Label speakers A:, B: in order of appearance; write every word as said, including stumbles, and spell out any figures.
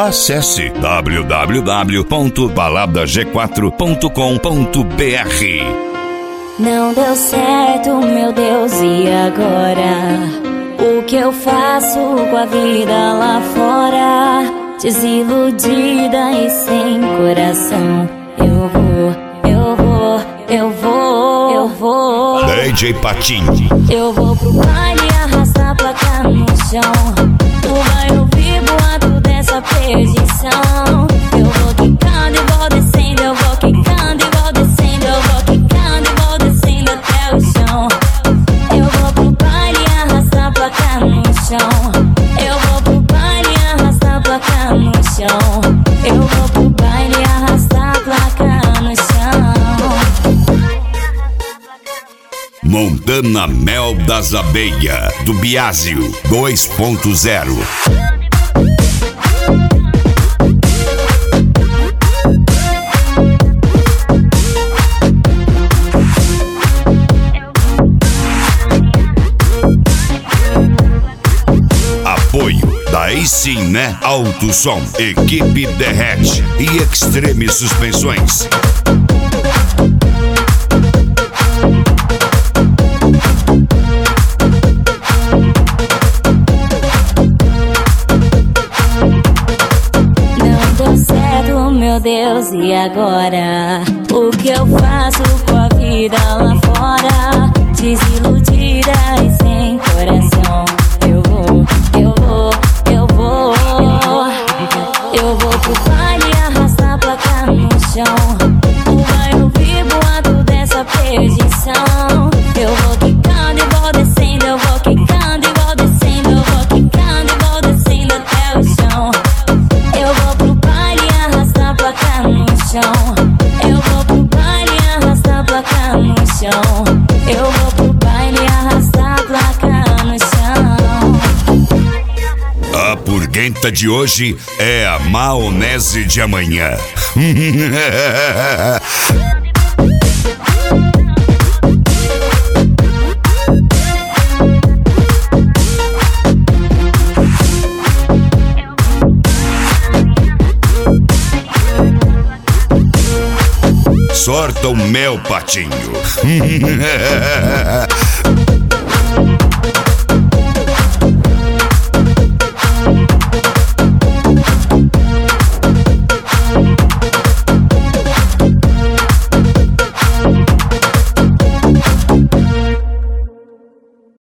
A: Acesse w w w ponto balada g quatro ponto com ponto b r.
B: Não deu certo, meu Deus, e agora? O que eu faço com a vida lá fora? Desiludida e sem coração. Eu vou, eu vou, eu vou, eu vou.
A: D J Patinho.
B: Eu vou pro baile arrastar a placa no chão. Tu vai ouvir boato dessa perdição. Eu vou quicando e vou descendo. Eu vou quicando e vou descendo. Eu vou quicando e vou descendo até o chão. Eu vou pro baile arrastar a placa no chão. Eu vou pro baile arrastar a placa no chão. Eu vou pro baile arrastar a placa no chão.
A: Montana Mel das Abelhas, do Biásio dois ponto zero. Apoio, daí sim, né? Alto Som, Equipe Derrete e Extreme Suspensões.
B: Meu Deus, e agora? O que eu faço com a vida lá fora? Desiludida e sem coração. Eu vou, eu vou, eu vou. Eu vou pro baile arrastar a placa no chão. Tu vai ouvir boato dessa perdição. Eu vou quicando e vou descendo. Eu vou quicando e vou descendo. Eu vou quicando e vou descendo até o chão. Eu vou pro baile arrastar a placa no chão. Eu vou pro baile arrastar a placa no chão. Eu vou pro baile arrastar a placa no chão.
A: A purguenta de hoje é a maionese de amanhã. Sorta o mel, Patinho.